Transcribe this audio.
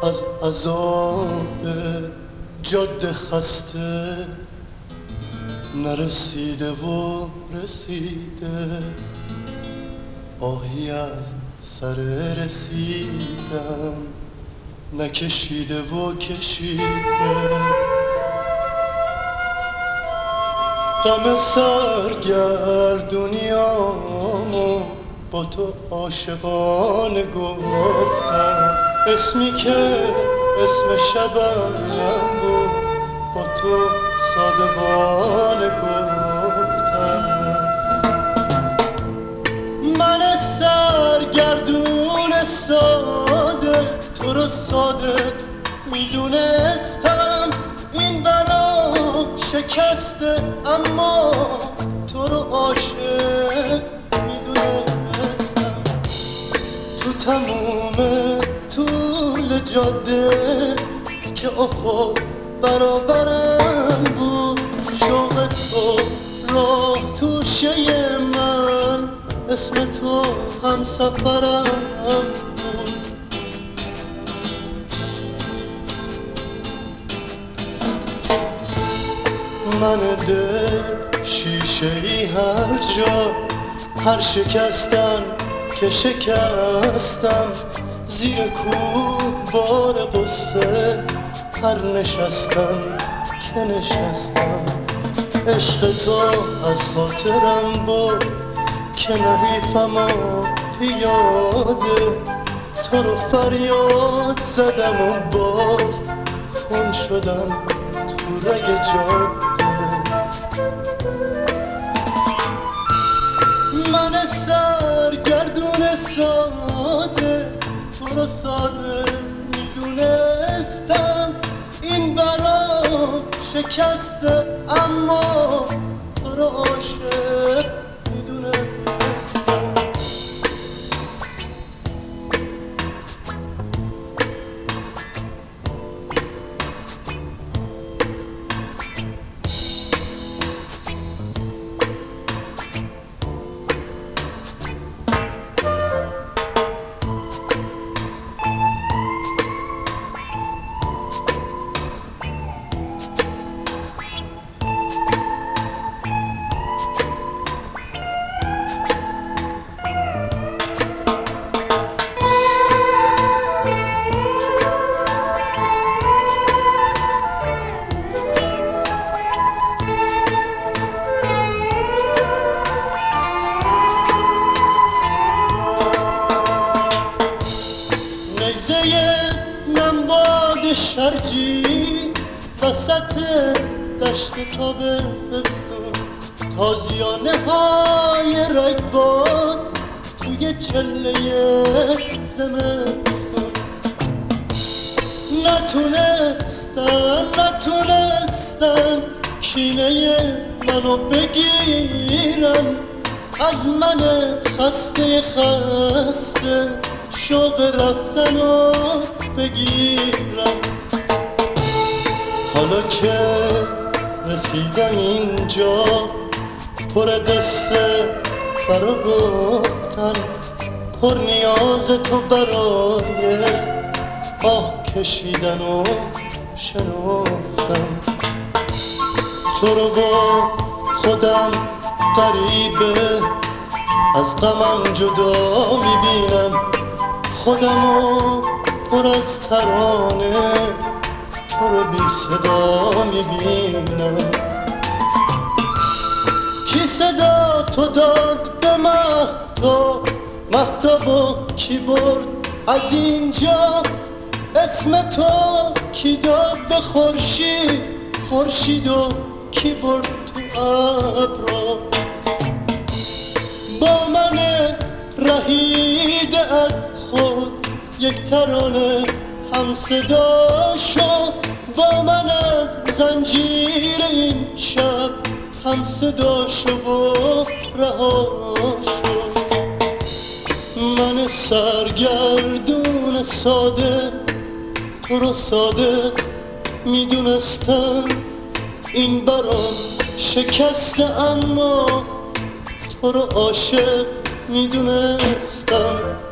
از عذاب جاده خسته نرسیده و رسیده، آهی از سر رسیدم نکشیده و کشیده. غم سرگردونیامو با تو عاشقانه گفتم، اسمی که اسم شبم بود با تو صادقانه گفتم. من سرگردون ساده تو رو صادق میدونستم، این برام شکسته اما تو رو عاشق میدونستم. تو تموم طول جاده که افق برابرم بود، شوق تو راه توشه من، اسم تو هم سفرم بود. من دل شیشه ای هر جا، هر شکستن که شکستم، زیر کوه بار قصه هر نشستم که نشستم. عشق تو از خاطرم بود که نحیفم و پیاده، تو رو فریاد زدم و باز خون شدم تو رگ جاده. من سرگردون ساده تو رو ساده میدونستم، این برام شکسته اما تو رو عاشق میدونستم. نمباد شرجی وسط دشت تابستون، تازیانه های رگباد توی چله زمستون. نتونستن کینه منو بگیرن، از من خسته شوق رفتنو بگیرم. حالا که رسیدم اینجا پر قصه برا گفتن، پر نیاز تو برای آه کشیدن و شنفتن. تو رو با خودم غریبه از غمم جدا میبینم، خودمو پر از ترانه تو رو بی صدا میبینم. کی صدا تو داد به مهتابو کی برد از اینجا، اسم تو کی داد به خورشیدو کی برد تو ابرا. با من رهیده از خود یک ترانه هم صدا شد، با من از زنجیر این شب هم صدا شد و رها شد. من سرگردون ساده تو رو صادق میدونستم، این برام شکسته اما تو رو عاشق میدونستم.